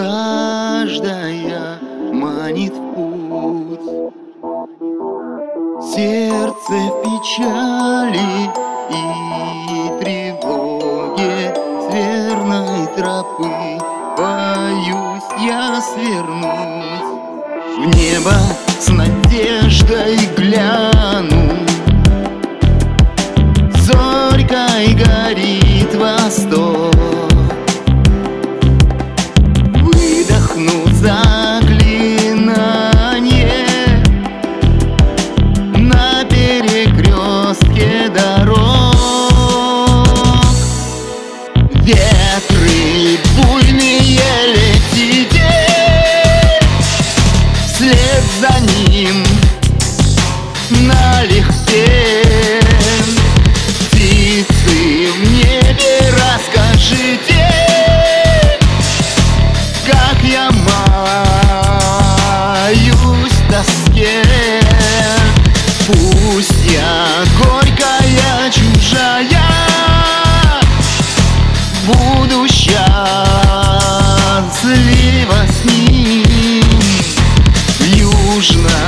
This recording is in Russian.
каждая манит в путь. Сердце в печали и тревоге с верной тропы боюсь я свернуть. В небо с надеждой гляну, зорькой горит восток. Выдохну заклинание на перекрестке дорог. Ветры буйные летите, вслед за ним налегке. Птицы в небе, расскажите, как я маюсь в тоске. Пусть я горькая, чужая, буду счастлива с ним. Южно